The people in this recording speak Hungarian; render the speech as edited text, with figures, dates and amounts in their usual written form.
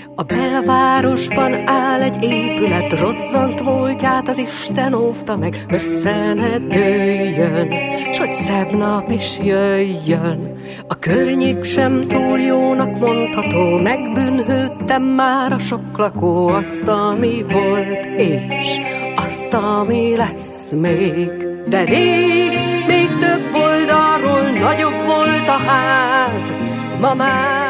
A belvárosban áll egy épület, rozzant múltját az Isten óvta meg, össze ne dőljön, s hogy szebb nap is jöjjön. A környék sem túl jónak mondható, megbűnhődtem már a sok lakó, azt, ami volt, és azt, ami lesz még. De rég, még több oldalról nagyobb volt a ház, ma már